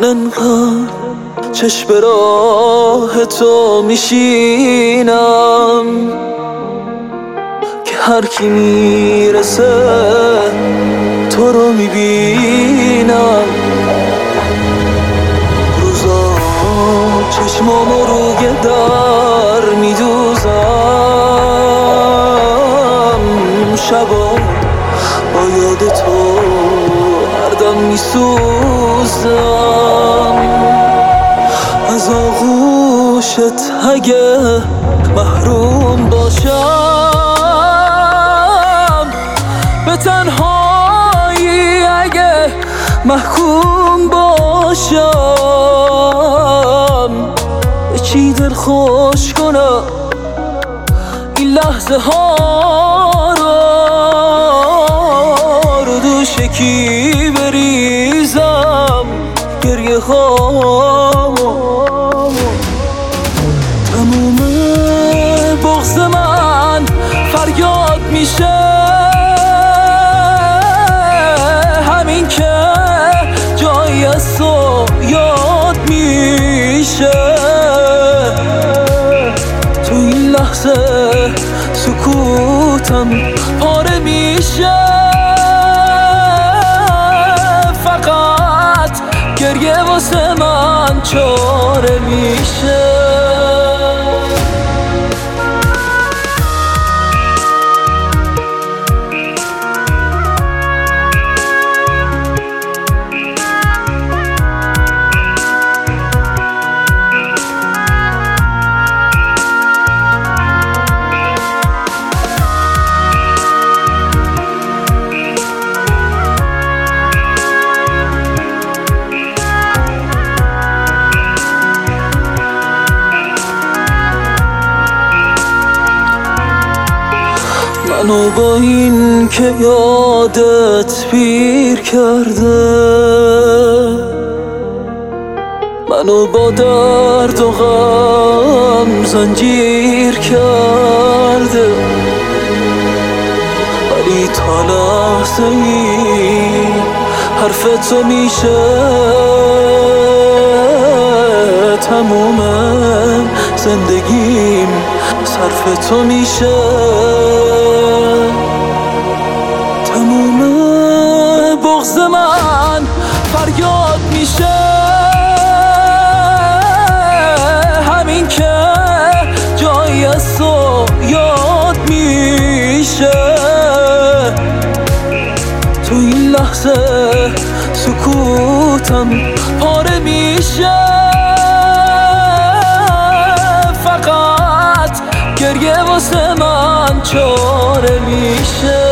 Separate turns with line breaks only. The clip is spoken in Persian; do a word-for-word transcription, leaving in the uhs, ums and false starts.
انقدر چشم راه تو میشینم که هر کی میرسه تو رو میبینم. روزا چشمامو روی در میدوزم، شبا با یاد تو هر دم میسوزم. از آغوشت اگه محروم باشم، به تنهایی اگه محکوم باشم، به چی دل خوش کنم این لحظه ها رو، رو دوش کی بریزم گریه هامو. تموم بغض من فریاد میشه، همین که جایی از تو یاد میشه. تو این لحظه سکوتم پاره میشه، فقط گریه واسه من چاره میشه. منو با این که یادت پیر کرده، منو با درد و غم زنجیر کرده، ولی تا لحظه ای حرف تو میشه تموم زندگیم، صرف تو میشه. تموم بغض من فریاد میشه، همین که جایی از تو یاد میشه. تو این لحظه سکوتم پاره میشه، فقط گریه واسه من چاره میشه.